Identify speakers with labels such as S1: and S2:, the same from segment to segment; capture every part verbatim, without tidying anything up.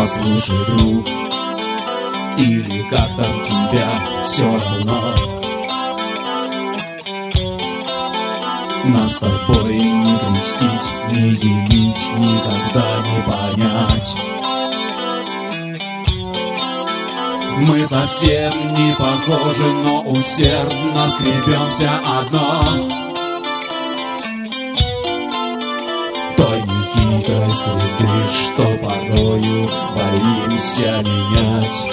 S1: послушай, друг, или как там тебя, все равно. Нам с тобой не крестить, не делить, никогда не понять. Мы совсем не похожи, но усердно скребемся одно той нехитрой среды, что порою боимся менять.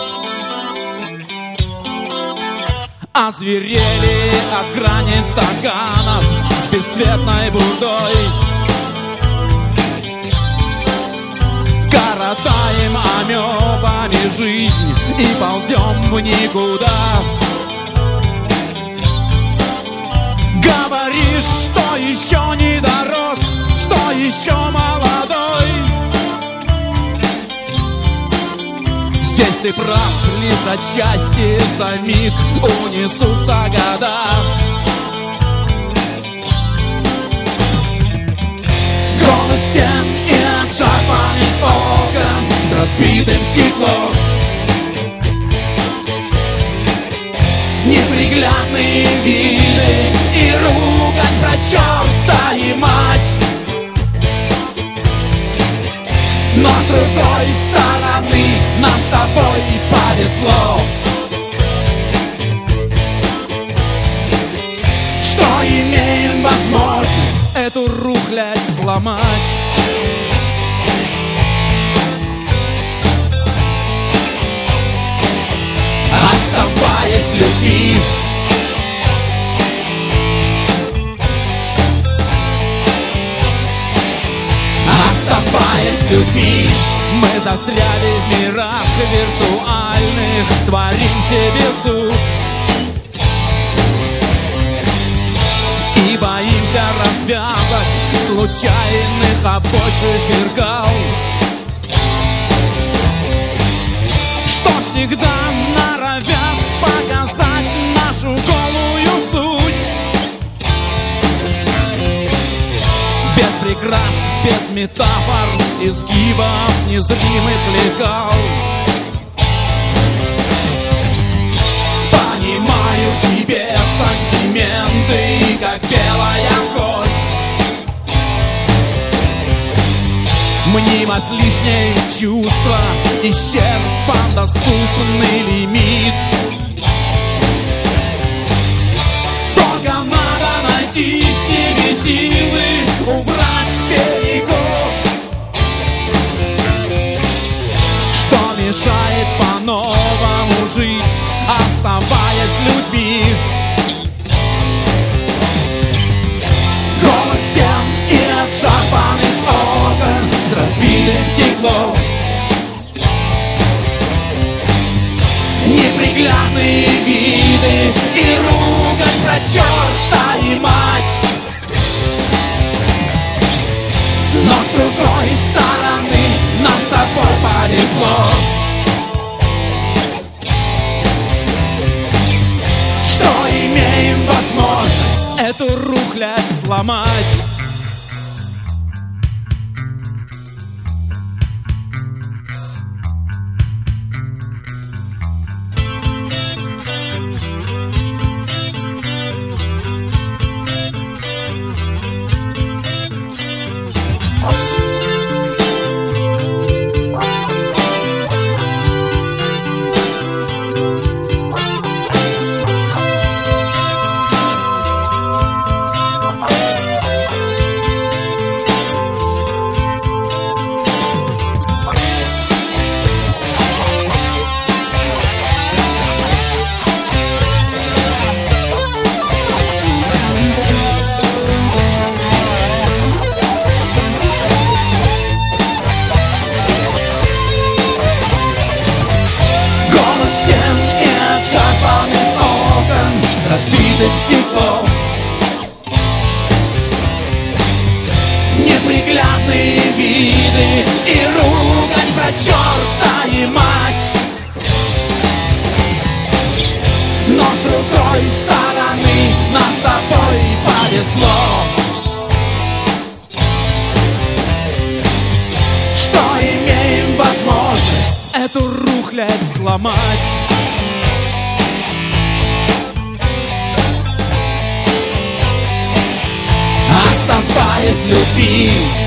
S1: Озверели от грани стаканов с бесцветной бурдой. Коротаем амебами жизнь и ползем в никуда. Говоришь, что еще не дорос, что еще молодой. Здесь ты прав, лишь отчасти за миг унесутся года. Голых стен и отшарпанных окон с разбитым стеклом, неприглядные виды и ругань про черта и мать. Но с другой стороны нам с тобой повезло, что имеем возможность эту рухлядь сломать. Оставаясь людьми, оставаясь людьми, мы застряли в мирах виртуальных, творим себе суд и боимся развязок случайных обочих зеркал, что всегда норовят показать нашу голую суть. Без прикрас, без метафор, изгибов незримых лекал. Понимаю тебе сантименты, как белая кость. Мнимость лишнее чувство, исчерпан доступный лимит. Только надо найти в себе силы, убрать перекос, что мешает по-новому жить, оставаясь людьми. Голых стен и отшарпанных окон с разбитым стеклом, неприглядные виды и ругань про черта и мать. Но с другой стороны нам с тобой повезло, что имеем возможность эту рухлядь сломать. замыслять сломать. Оставаясь в любви,